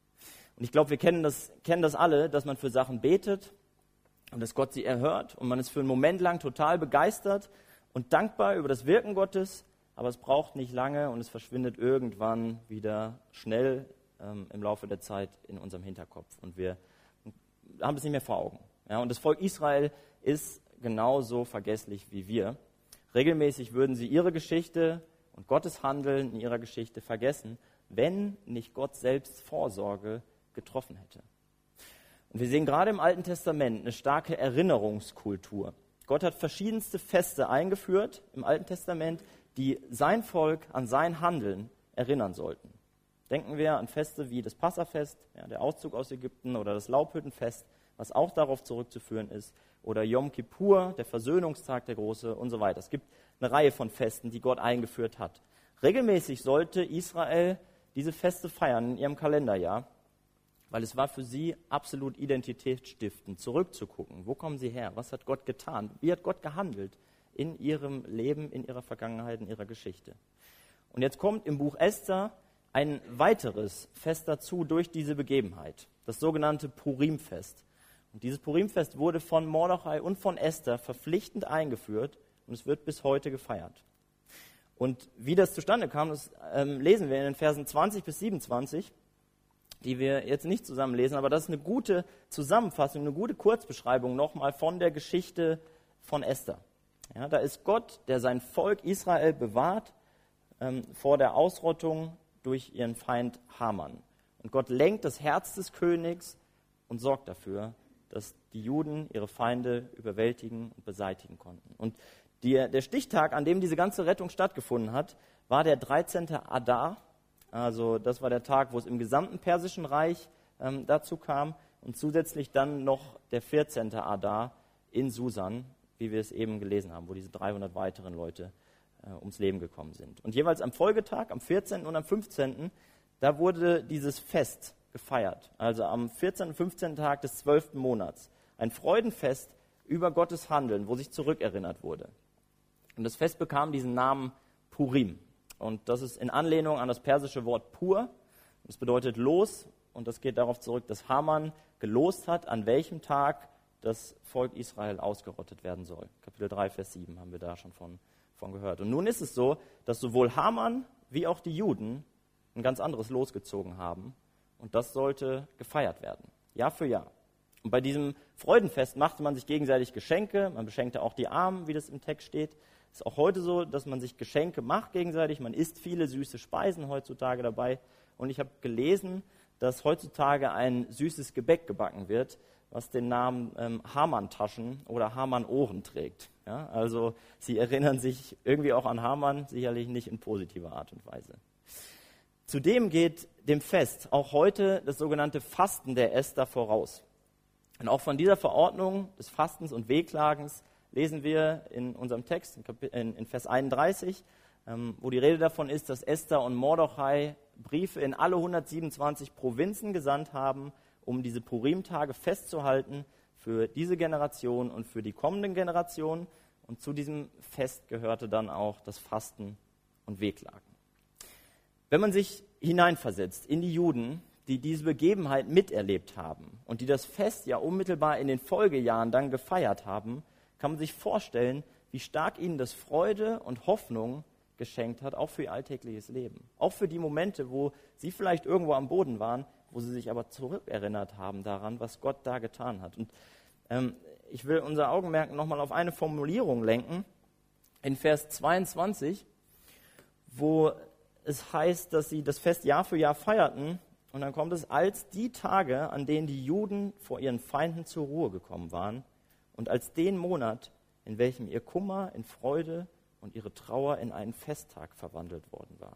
Und ich glaube, wir kennen das, kennen das alle, dass man für Sachen betet und dass Gott sie erhört. Und man ist für einen Moment lang total begeistert und dankbar über das Wirken Gottes. Aber es braucht nicht lange und es verschwindet irgendwann wieder schnell ähm, im Laufe der Zeit in unserem Hinterkopf. Und wir haben es nicht mehr vor Augen. Ja, und das Volk Israel ist genauso vergesslich wie wir. Regelmäßig würden sie ihre Geschichte und Gottes Handeln in ihrer Geschichte vergessen, wenn nicht Gott selbst Vorsorge getroffen hätte. Und wir sehen gerade im Alten Testament eine starke Erinnerungskultur. Gott hat verschiedenste Feste eingeführt im Alten Testament, die sein Volk an sein Handeln erinnern sollten. Denken wir an Feste wie das Passafest, ja, der Auszug aus Ägypten, oder das Laubhüttenfest, was auch darauf zurückzuführen ist, oder Yom Kippur, der Versöhnungstag, der große, und so weiter. Es gibt eine Reihe von Festen, die Gott eingeführt hat. Regelmäßig sollte Israel diese Feste feiern in ihrem Kalenderjahr, weil es war für sie absolut identitätsstiftend, zurückzugucken. Wo kommen sie her? Was hat Gott getan? Wie hat Gott gehandelt in ihrem Leben, in ihrer Vergangenheit, in ihrer Geschichte? Und jetzt kommt im Buch Esther ein weiteres Fest dazu durch diese Begebenheit, das sogenannte Purimfest. Und dieses Purimfest wurde von Mordechai und von Esther verpflichtend eingeführt und es wird bis heute gefeiert. Und wie das zustande kam, das ähm, lesen wir in den Versen zwanzig bis siebenundzwanzig, die wir jetzt nicht zusammen lesen, aber das ist eine gute Zusammenfassung, eine gute Kurzbeschreibung nochmal von der Geschichte von Esther. Ja, da ist Gott, der sein Volk Israel bewahrt ähm, vor der Ausrottung durch ihren Feind Haman. Und Gott lenkt das Herz des Königs und sorgt dafür, dass die Juden ihre Feinde überwältigen und beseitigen konnten. Und die, der Stichtag, an dem diese ganze Rettung stattgefunden hat, war der dreizehnte Adar. Also das war der Tag, wo es im gesamten Persischen Reich ähm, dazu kam. Und zusätzlich dann noch der vierzehnte Adar in Susan, wie wir es eben gelesen haben, wo diese dreihundert weiteren Leute äh, ums Leben gekommen sind. Und jeweils am Folgetag, am vierzehnten und am fünfzehnten, da wurde dieses Fest gefeiert. Also am vierzehnten und fünfzehnten Tag des zwölften Monats. Ein Freudenfest über Gottes Handeln, wo sich zurückerinnert wurde. Und das Fest bekam diesen Namen Purim. Und das ist in Anlehnung an das persische Wort Pur. Das bedeutet los. Und das geht darauf zurück, dass Haman gelost hat, an welchem Tag das Volk Israel ausgerottet werden soll. Kapitel drei, Vers sieben haben wir da schon von, von gehört. Und nun ist es so, dass sowohl Haman wie auch die Juden ein ganz anderes Los gezogen haben. Und das sollte gefeiert werden, Jahr für Jahr. Und bei diesem Freudenfest machte man sich gegenseitig Geschenke. Man beschenkte auch die Armen, wie das im Text steht. Es ist auch heute so, dass man sich Geschenke macht gegenseitig. Man isst viele süße Speisen heutzutage dabei. Und ich habe gelesen, dass heutzutage ein süßes Gebäck gebacken wird, was den Namen ähm, Haman-Taschen oder Haman-Ohren trägt. Ja, also sie erinnern sich irgendwie auch an Haman, sicherlich nicht in positiver Art und Weise. Zudem geht dem Fest auch heute das sogenannte Fasten der Esther voraus. Und auch von dieser Verordnung des Fastens und Wehklagens lesen wir in unserem Text, in, Kapitel, in, in Vers einunddreißig, ähm, wo die Rede davon ist, dass Esther und Mordechai Briefe in alle hundertsiebenundzwanzig Provinzen gesandt haben, um diese Purim-Tage festzuhalten für diese Generation und für die kommenden Generationen. Und zu diesem Fest gehörte dann auch das Fasten und Wehklagen. Wenn man sich hineinversetzt in die Juden, die diese Begebenheit miterlebt haben und die das Fest ja unmittelbar in den Folgejahren dann gefeiert haben, kann man sich vorstellen, wie stark ihnen das Freude und Hoffnung geschenkt hat, auch für ihr alltägliches Leben. Auch für die Momente, wo sie vielleicht irgendwo am Boden waren, wo sie sich aber zurückerinnert haben daran, was Gott da getan hat. Und ähm, ich will unser Augenmerk nochmal auf eine Formulierung lenken, in Vers zweiundzwanzig, wo es heißt, dass sie das Fest Jahr für Jahr feierten. Und dann kommt es, als die Tage, an denen die Juden vor ihren Feinden zur Ruhe gekommen waren und als den Monat, in welchem ihr Kummer in Freude und ihre Trauer in einen Festtag verwandelt worden war.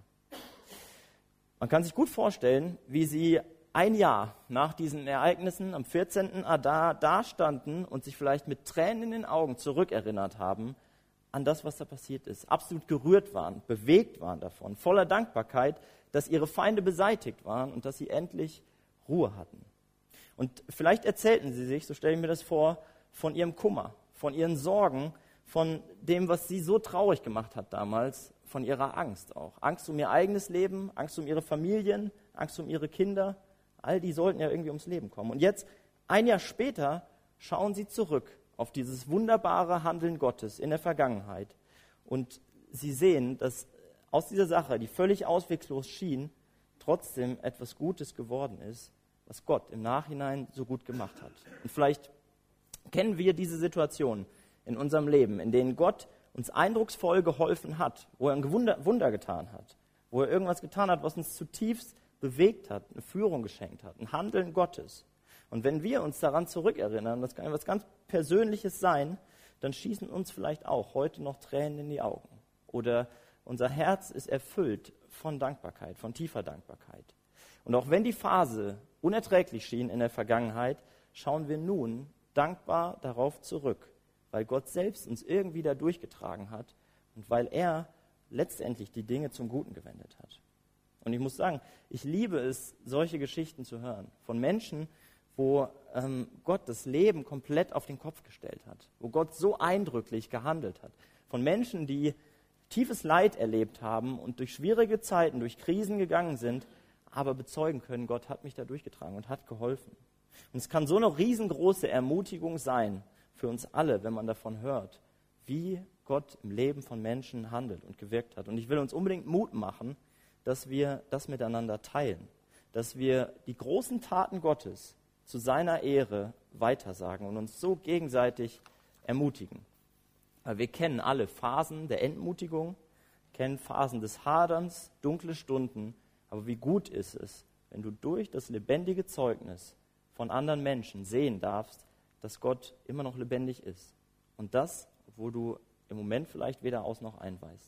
Man kann sich gut vorstellen, wie sie ein Jahr nach diesen Ereignissen am vierzehnten Adar dastanden und sich vielleicht mit Tränen in den Augen zurückerinnert haben an das, was da passiert ist. Absolut gerührt waren, bewegt waren davon, voller Dankbarkeit, dass ihre Feinde beseitigt waren und dass sie endlich Ruhe hatten. Und vielleicht erzählten sie sich, so stelle ich mir das vor, von ihrem Kummer, von ihren Sorgen, von dem, was sie so traurig gemacht hat damals, von ihrer Angst auch. Angst um ihr eigenes Leben, Angst um ihre Familien, Angst um ihre Kinder. All die sollten ja irgendwie ums Leben kommen. Und jetzt, ein Jahr später, schauen sie zurück auf dieses wunderbare Handeln Gottes in der Vergangenheit. Und sie sehen, dass aus dieser Sache, die völlig ausweglos schien, trotzdem etwas Gutes geworden ist, was Gott im Nachhinein so gut gemacht hat. Und vielleicht kennen wir diese Situation in unserem Leben, in denen Gott uns eindrucksvoll geholfen hat, wo er ein Wunder, Wunder getan hat, wo er irgendwas getan hat, was uns zutiefst bewegt hat, eine Führung geschenkt hat, ein Handeln Gottes. Und wenn wir uns daran zurückerinnern, das kann etwas ganz Persönliches sein, dann schießen uns vielleicht auch heute noch Tränen in die Augen. Oder unser Herz ist erfüllt von Dankbarkeit, von tiefer Dankbarkeit. Und auch wenn die Phase unerträglich schien in der Vergangenheit, schauen wir nun dankbar darauf zurück, weil Gott selbst uns irgendwie da durchgetragen hat und weil er letztendlich die Dinge zum Guten gewendet hat. Und ich muss sagen, ich liebe es, solche Geschichten zu hören von Menschen, wo ähm, Gott das Leben komplett auf den Kopf gestellt hat, wo Gott so eindrücklich gehandelt hat. Von Menschen, die tiefes Leid erlebt haben und durch schwierige Zeiten, durch Krisen gegangen sind, aber bezeugen können, Gott hat mich da durchgetragen und hat geholfen. Und es kann so eine riesengroße Ermutigung sein für uns alle, wenn man davon hört, wie Gott im Leben von Menschen handelt und gewirkt hat. Und ich will uns unbedingt Mut machen, dass wir das miteinander teilen, dass wir die großen Taten Gottes zu seiner Ehre weitersagen und uns so gegenseitig ermutigen. Weil wir kennen alle Phasen der Entmutigung, kennen Phasen des Haderns, dunkle Stunden, aber wie gut ist es, wenn du durch das lebendige Zeugnis von anderen Menschen sehen darfst, dass Gott immer noch lebendig ist. Und das, obwohl du im Moment vielleicht weder aus noch ein weißt.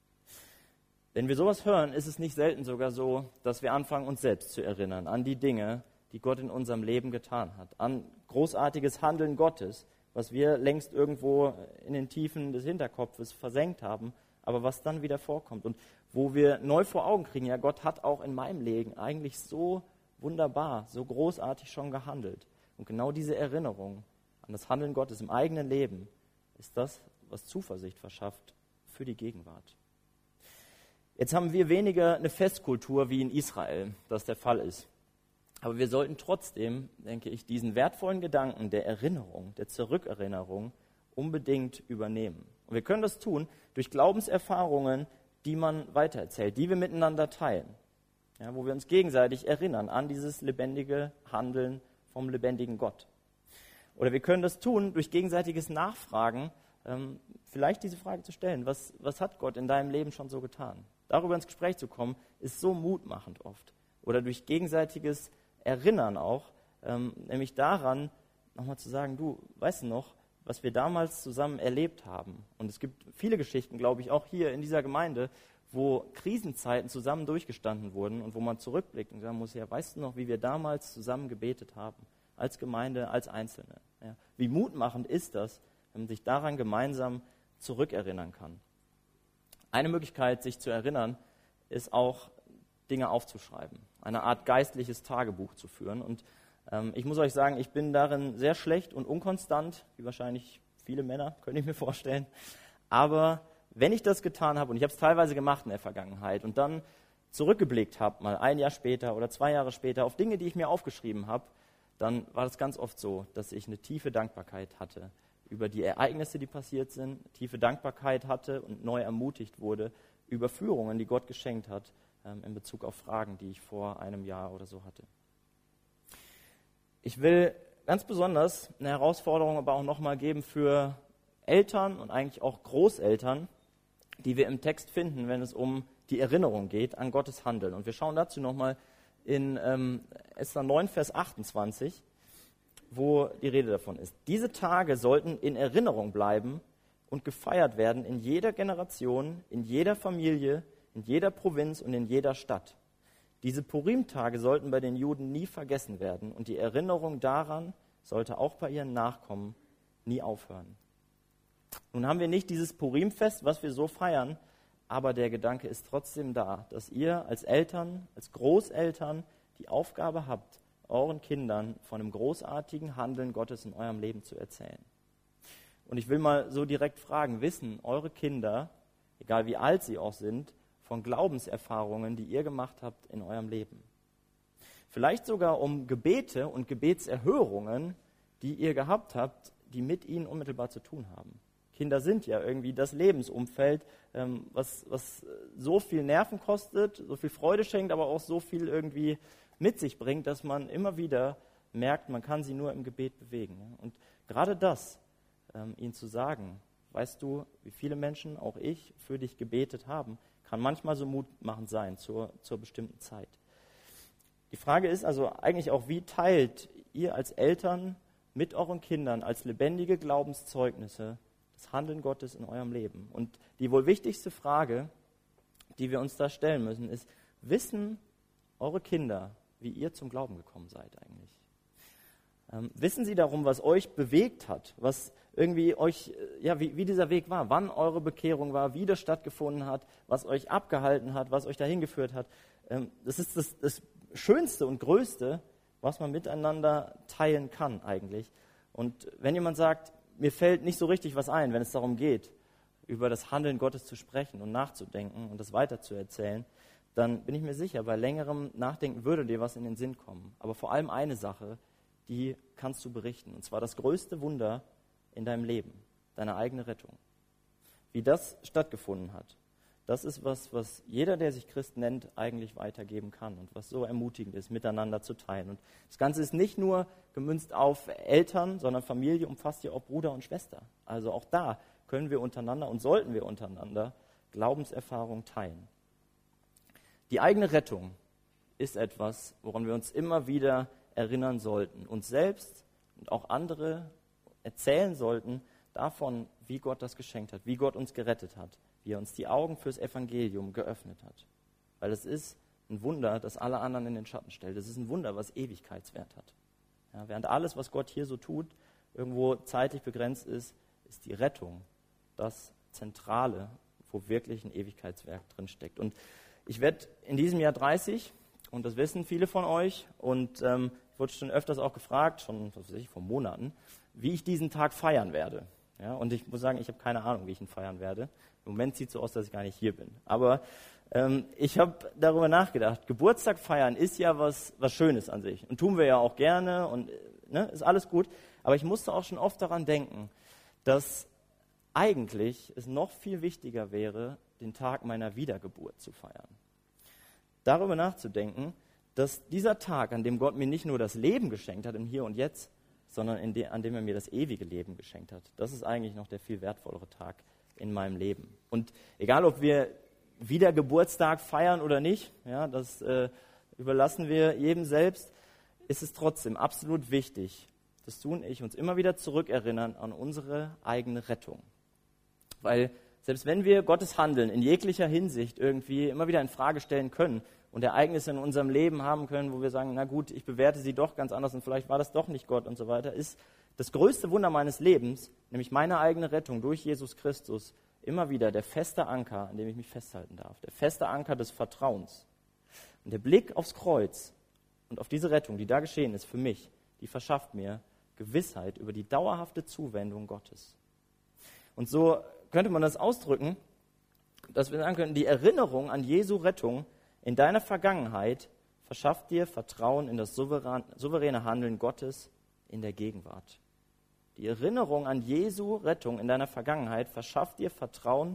Wenn wir sowas hören, ist es nicht selten sogar so, dass wir anfangen, uns selbst zu erinnern an die Dinge, die Gott in unserem Leben getan hat, an großartiges Handeln Gottes, was wir längst irgendwo in den Tiefen des Hinterkopfes versenkt haben, aber was dann wieder vorkommt und wo wir neu vor Augen kriegen, ja, Gott hat auch in meinem Leben eigentlich so wunderbar, so großartig schon gehandelt. Und genau diese Erinnerung an das Handeln Gottes im eigenen Leben ist das, was Zuversicht verschafft für die Gegenwart. Jetzt haben wir weniger eine Festkultur wie in Israel, das der Fall ist. Aber wir sollten trotzdem, denke ich, diesen wertvollen Gedanken der Erinnerung, der Zurückerinnerung unbedingt übernehmen. Und wir können das tun durch Glaubenserfahrungen, die man weitererzählt, die wir miteinander teilen, ja, wo wir uns gegenseitig erinnern an dieses lebendige Handeln vom lebendigen Gott. Oder wir können das tun durch gegenseitiges Nachfragen, ähm, vielleicht diese Frage zu stellen, was, was hat Gott in deinem Leben schon so getan? Darüber ins Gespräch zu kommen, ist so mutmachend oft. Oder durch gegenseitiges Erinnern auch, ähm, nämlich daran, nochmal zu sagen, du, weißt du noch, was wir damals zusammen erlebt haben. Und es gibt viele Geschichten, glaube ich, auch hier in dieser Gemeinde, wo Krisenzeiten zusammen durchgestanden wurden und wo man zurückblickt und sagen muss, ja, weißt du noch, wie wir damals zusammen gebetet haben, als Gemeinde, als Einzelne. Ja, wie mutmachend ist das, wenn man sich daran gemeinsam zurückerinnern kann. Eine Möglichkeit, sich zu erinnern, ist auch, Dinge aufzuschreiben, eine Art geistliches Tagebuch zu führen. Und ähm, ich muss euch sagen, ich bin darin sehr schlecht und unkonstant, wie wahrscheinlich viele Männer, könnte ich mir vorstellen. Aber wenn ich das getan habe, und ich habe es teilweise gemacht in der Vergangenheit, und dann zurückgeblickt habe, mal ein Jahr später oder zwei Jahre später, auf Dinge, die ich mir aufgeschrieben habe, dann war das ganz oft so, dass ich eine tiefe Dankbarkeit hatte über die Ereignisse, die passiert sind, tiefe Dankbarkeit hatte und neu ermutigt wurde Überführungen, die Gott geschenkt hat, ähm, in Bezug auf Fragen, die ich vor einem Jahr oder so hatte. Ich will ganz besonders eine Herausforderung aber auch nochmal geben für Eltern und eigentlich auch Großeltern, die wir im Text finden, wenn es um die Erinnerung geht an Gottes Handeln. Und wir schauen dazu nochmal in ähm, Esther neun, Vers achtundzwanzig, wo die Rede davon ist. Diese Tage sollten in Erinnerung bleiben und gefeiert werden in jeder Generation, in jeder Familie, in jeder Provinz und in jeder Stadt. Diese Purim-Tage sollten bei den Juden nie vergessen werden und die Erinnerung daran sollte auch bei ihren Nachkommen nie aufhören. Nun haben wir nicht dieses Purim-Fest, was wir so feiern, aber der Gedanke ist trotzdem da, dass ihr als Eltern, als Großeltern die Aufgabe habt, euren Kindern von dem großartigen Handeln Gottes in eurem Leben zu erzählen. Und ich will mal so direkt fragen, wissen eure Kinder, egal wie alt sie auch sind, von Glaubenserfahrungen, die ihr gemacht habt in eurem Leben? Vielleicht sogar um Gebete und Gebetserhörungen, die ihr gehabt habt, die mit ihnen unmittelbar zu tun haben. Kinder sind ja irgendwie das Lebensumfeld, ähm, was, was so viel Nerven kostet, so viel Freude schenkt, aber auch so viel irgendwie mit sich bringt, dass man immer wieder merkt, man kann sie nur im Gebet bewegen. Und gerade das, ähm, ihnen zu sagen, weißt du, wie viele Menschen, auch ich, für dich gebetet haben, kann manchmal so mutmachend sein zur, zur bestimmten Zeit. Die Frage ist also eigentlich auch, wie teilt ihr als Eltern mit euren Kindern als lebendige Glaubenszeugnisse das Handeln Gottes in eurem Leben? Und die wohl wichtigste Frage, die wir uns da stellen müssen, ist, wissen eure Kinder, wie ihr zum Glauben gekommen seid eigentlich? Ähm, wissen sie darum, was euch bewegt hat, was irgendwie euch, ja, wie, wie dieser Weg war, wann eure Bekehrung war, wie das stattgefunden hat, was euch abgehalten hat, was euch dahin geführt hat? Ähm, das ist das, das Schönste und Größte, was man miteinander teilen kann eigentlich. Und wenn jemand sagt, mir fällt nicht so richtig was ein, wenn es darum geht, über das Handeln Gottes zu sprechen und nachzudenken und das weiterzuerzählen, dann bin ich mir sicher, bei längerem Nachdenken würde dir was in den Sinn kommen. Aber vor allem eine Sache, die kannst du berichten. Und zwar das größte Wunder in deinem Leben, deine eigene Rettung. Wie das stattgefunden hat, das ist was, was jeder, der sich Christ nennt, eigentlich weitergeben kann und was so ermutigend ist, miteinander zu teilen. Und das Ganze ist nicht nur gemünzt auf Eltern, sondern Familie umfasst ja auch Bruder und Schwester. Also auch da können wir untereinander und sollten wir untereinander Glaubenserfahrung teilen. Die eigene Rettung ist etwas, woran wir uns immer wieder erinnern sollten, uns selbst und auch andere erzählen sollten davon, wie Gott das geschenkt hat, wie Gott uns gerettet hat, wie er uns die Augen fürs Evangelium geöffnet hat. Weil es ist ein Wunder, das alle anderen in den Schatten stellt. Es ist ein Wunder, was Ewigkeitswert hat. Ja, während alles, was Gott hier so tut, irgendwo zeitlich begrenzt ist, ist die Rettung das Zentrale, wo wirklich ein Ewigkeitswerk drinsteckt. Und ich werde in diesem Jahr dreißig, und das wissen viele von euch, und ähm, ich wurde schon öfters auch gefragt, schon was weiß ich, vor Monaten, wie ich diesen Tag feiern werde. Ja, und ich muss sagen, ich habe keine Ahnung, wie ich ihn feiern werde. Im Moment sieht es so aus, dass ich gar nicht hier bin. Aber ähm, ich habe darüber nachgedacht. Geburtstag feiern ist ja was, was Schönes an sich. Und tun wir ja auch gerne und ne, ist alles gut. Aber ich musste auch schon oft daran denken, dass eigentlich es noch viel wichtiger wäre, den Tag meiner Wiedergeburt zu feiern. Darüber nachzudenken, dass dieser Tag, an dem Gott mir nicht nur das Leben geschenkt hat im Hier und Jetzt, sondern in de, an dem er mir das ewige Leben geschenkt hat. Das ist eigentlich noch der viel wertvollere Tag in meinem Leben. Und egal, ob wir Wiedergeburtstag feiern oder nicht, ja, das äh, überlassen wir jedem selbst, ist es trotzdem absolut wichtig, dass du und ich uns immer wieder zurückerinnern an unsere eigene Rettung. Weil selbst wenn wir Gottes Handeln in jeglicher Hinsicht irgendwie immer wieder in Frage stellen können und Ereignisse in unserem Leben haben können, wo wir sagen, na gut, ich bewerte sie doch ganz anders und vielleicht war das doch nicht Gott und so weiter, ist das größte Wunder meines Lebens, nämlich meine eigene Rettung durch Jesus Christus, immer wieder der feste Anker, an dem ich mich festhalten darf. Der feste Anker des Vertrauens. Und der Blick aufs Kreuz und auf diese Rettung, die da geschehen ist für mich, die verschafft mir Gewissheit über die dauerhafte Zuwendung Gottes. Und so könnte man das ausdrücken, dass wir sagen können, die Erinnerung an Jesu Rettung in deiner Vergangenheit verschafft dir Vertrauen in das souveräne Handeln Gottes in der Gegenwart. Die Erinnerung an Jesu Rettung in deiner Vergangenheit verschafft dir Vertrauen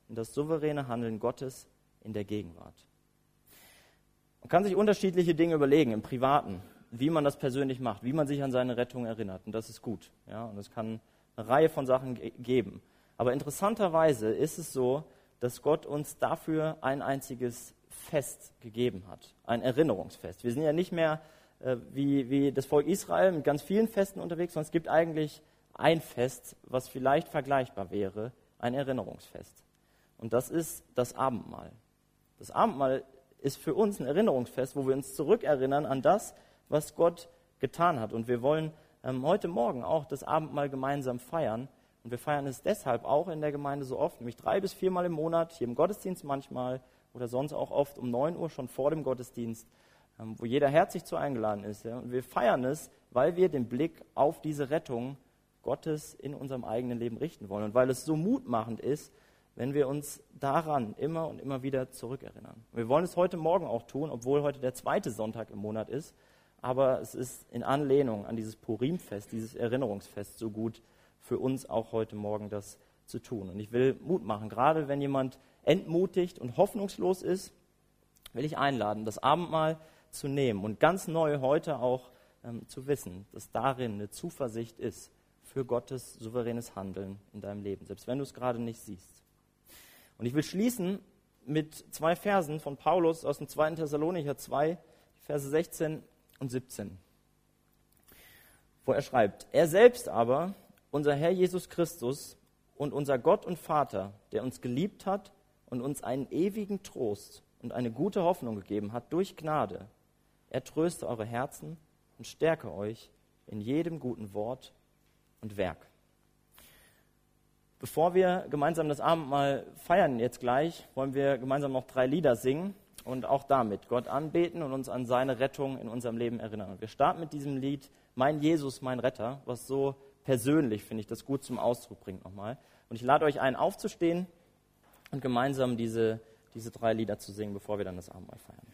in das souveräne Handeln Gottes in der Gegenwart. Man kann sich unterschiedliche Dinge überlegen im Privaten, wie man das persönlich macht, wie man sich an seine Rettung erinnert. Und das ist gut. Ja? Und es kann eine Reihe von Sachen ge- geben. Aber interessanterweise ist es so, dass Gott uns dafür ein einziges Fest gegeben hat. Ein Erinnerungsfest. Wir sind ja nicht mehr äh, wie, wie das Volk Israel mit ganz vielen Festen unterwegs, sondern es gibt eigentlich ein Fest, was vielleicht vergleichbar wäre, ein Erinnerungsfest. Und das ist das Abendmahl. Das Abendmahl ist für uns ein Erinnerungsfest, wo wir uns zurückerinnern an das, was Gott getan hat. Und wir wollen ähm, heute Morgen auch das Abendmahl gemeinsam feiern. Und wir feiern es deshalb auch in der Gemeinde so oft, nämlich drei bis viermal im Monat, hier im Gottesdienst manchmal oder sonst auch oft um neun Uhr schon vor dem Gottesdienst, ähm, wo jeder herzlich zu eingeladen ist. Ja. Und wir feiern es, weil wir den Blick auf diese Rettung Gottes in unserem eigenen Leben richten wollen. Und weil es so mutmachend ist, wenn wir uns daran immer und immer wieder zurückerinnern. Wir wollen es heute Morgen auch tun, obwohl heute der zweite Sonntag im Monat ist. Aber es ist in Anlehnung an dieses Purimfest, dieses Erinnerungsfest, so gut für uns auch heute Morgen das zu tun. Und ich will Mut machen, gerade wenn jemand entmutigt und hoffnungslos ist, will ich einladen, das Abendmahl zu nehmen und ganz neu heute auch ähm, zu wissen, dass darin eine Zuversicht ist für Gottes souveränes Handeln in deinem Leben, selbst wenn du es gerade nicht siehst. Und ich will schließen mit zwei Versen von Paulus aus dem zweiten Thessalonicher zwei, Verse sechzehn und siebzehn, wo er schreibt: Er selbst aber, unser Herr Jesus Christus und unser Gott und Vater, der uns geliebt hat und uns einen ewigen Trost und eine gute Hoffnung gegeben hat durch Gnade, er tröste eure Herzen und stärke euch in jedem guten Wort und Werk. Bevor wir gemeinsam das Abendmahl feiern jetzt gleich, wollen wir gemeinsam noch drei Lieder singen und auch damit Gott anbeten und uns an seine Rettung in unserem Leben erinnern. Und wir starten mit diesem Lied Mein Jesus, mein Retter, was so persönlich, finde ich, das gut zum Ausdruck bringt nochmal. Und ich lade euch ein, aufzustehen und gemeinsam diese, diese drei Lieder zu singen, bevor wir dann das Abendmahl feiern.